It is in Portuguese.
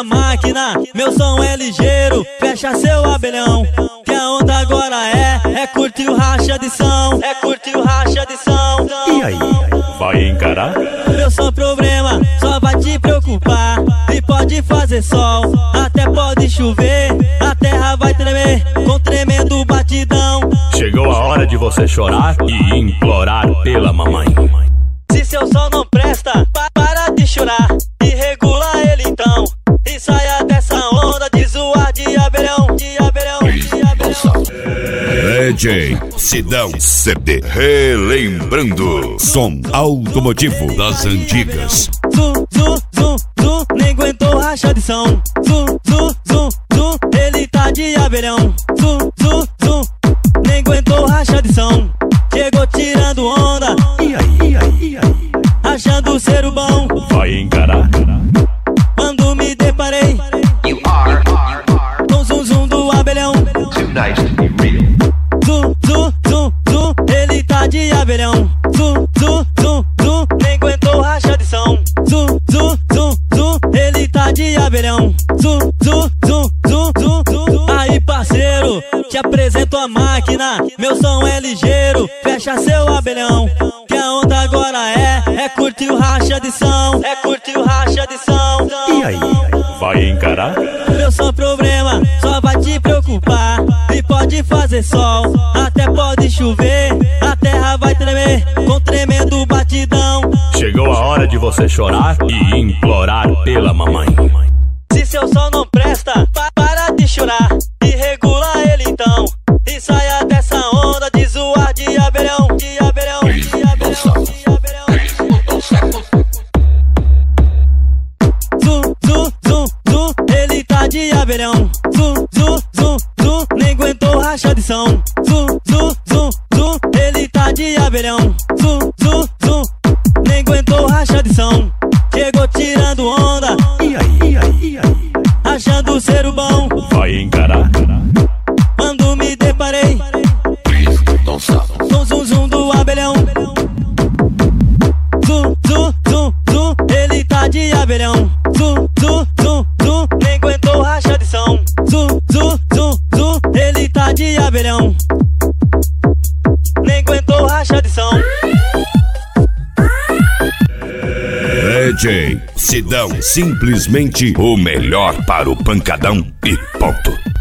a máquina, meu som é ligeiro, fecha seu abelhão. Que a onda agora é curtir o racha de som, é curtir o racha de som. E aí, vai encarar? Meu som problema só vai te preocupar. E pode fazer sol, até pode chover, a terra vai tremer com tremendo batidão. Chegou a hora de você chorar e implorar pela mamãe. Se seu som não presta, para de chorar e regula ele então. E saia dessa onda de zoar de abelhão, de abelhão, de abelhão. DJ Sidão CD, relembrando som automotivo das antigas. Zum, zum, zum, zum, nem aguentou racha de som. Zum, zum, zum, zum, ele tá de abelhão. Zum, zum, zum, nem aguentou racha de som. Chegou tirando onda, E aí, achando ser o bom. vai encarar? Quando me deparei You are com o zum zum do abelhão. too nice to be real. Zum, zum, zum, zum, ele tá de abelhão. Zum, zum, zum, zum, nem aguentou racha de som. Zum, zum, zum, zum, ele tá de abelhão. Zum, zum, zum, zum, zum, zum. Aí parceiro, te apresento a máquina, meu som é ligeiro, fecha seu abelhão. Que a onda agora é curtir o racha de som, é curtir o racha de som. E aí, vai encarar? Meu som problema só vai te preocupar. E pode fazer sol, até pode chover, a terra vai tremer com tremendo batidão. Chegou a hora de você chorar e implorar pela mamãe. Se seu som não presta, para de chorar e regula ele então. E saia dessa onda de zoar de abelhão, de abelhão, de abelhão, de abelhão. Zum, zum, zum, zum, ele tá de abelhão. Zum, zum, zum, zum, nem aguentou racha de som. Zum, zum, zum, zum, ele tá de abelhão. Zum, zum, zum, nem aguentou racha de som. Chegou tirando onda, E aí, achando ser o bom. vai encarar? Quando me deparei com o zum zum do abelhão. Zum, zum, zum, zum, ele tá de abelhão. Zum, zum, zum, zum, nem aguentou racha de som. Zum, zum, zum, zum, ele tá de abelhão. Nem aguentou racha de som. DJ Sidão, simplesmente o melhor para o pancadão e ponto.